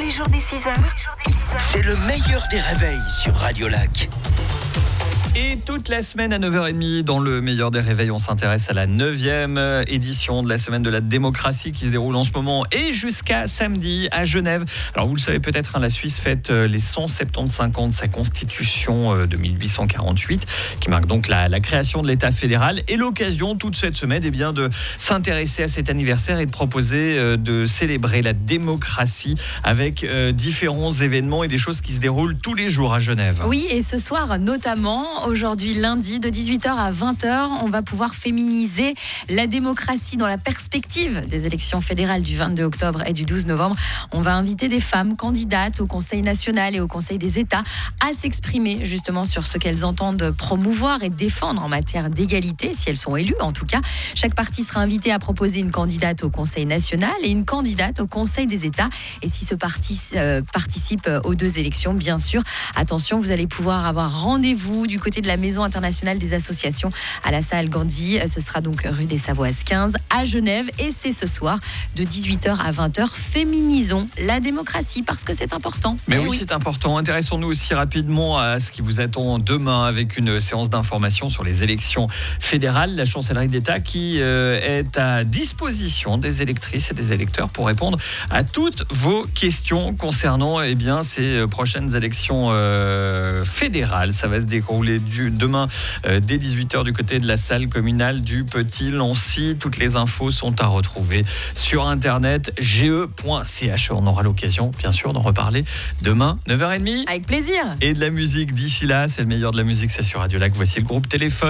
les jours dès 6h. C'est le meilleur des réveils sur Radio Lac. Et toute la semaine à 9h30, dans le meilleur des réveils, on s'intéresse à la 9e édition de la semaine de la démocratie qui se déroule en ce moment et jusqu'à samedi à Genève. Alors vous le savez peut-être, la Suisse fête les 175 ans de sa constitution de 1848 qui marque donc la création de l'État fédéral et l'occasion toute cette semaine de s'intéresser à cet anniversaire et de proposer de célébrer la démocratie avec différents événements et des choses qui se déroulent tous les jours à Genève. Oui, et ce soir notamment, aujourd'hui lundi de 18h à 20h, on va pouvoir féminiser la démocratie dans la perspective des élections fédérales du 22 octobre et du 12 novembre. On va inviter des femmes candidates au Conseil national et au Conseil des États à s'exprimer justement sur ce qu'elles entendent promouvoir et défendre en matière d'égalité, si elles sont élues en tout cas. Chaque parti sera invité à proposer une candidate au Conseil national et une candidate au Conseil des États. Et si ce parti participe aux deux élections, bien sûr, attention, vous allez pouvoir avoir rendez-vous du côté de la Maison internationale des associations à la salle Gandhi. Ce sera donc rue des Savoises 15 à Genève et c'est ce soir de 18h à 20h. Féminisons la démocratie parce que c'est important. Mais oui, c'est important. Intéressons-nous aussi rapidement à ce qui vous attend demain avec une séance d'information sur les élections fédérales. La chancellerie d'État qui est à disposition des électrices et des électeurs pour répondre à toutes vos questions concernant ces prochaines élections fédérales. Ça va se dérouler demain dès 18h du côté de la salle communale du Petit-Lancy. Toutes les infos sont à retrouver sur internet ge.ch. On aura l'occasion, bien sûr, d'en reparler demain, 9h30. Avec plaisir. Et de la musique d'ici là, c'est le meilleur de la musique, c'est sur Radio Lac. Voici le groupe Téléphone.